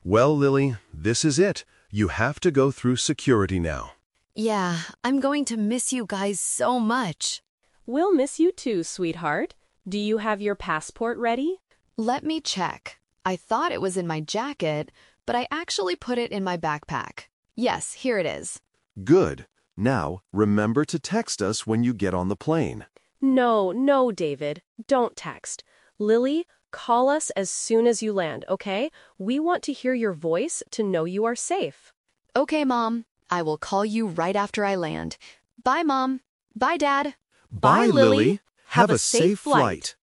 Well, Lily, this is it. You have to go through security now. Yeah, I'm going to miss you guys so much. We'll miss you too, sweetheart. Do you have your passport ready? Let me check. I thought it was in my jacket, but I actually put it in my backpack. Yes, here it is. Good. Now, remember to text us when you get on the plane. No, David. Don't text. Lily, call us as soon as you land, okay? We want to hear your voice to know you are safe. Okay, Mom. I will call you right after I land. Bye, Mom. Bye, Dad. Bye, Lily. Have a safe flight.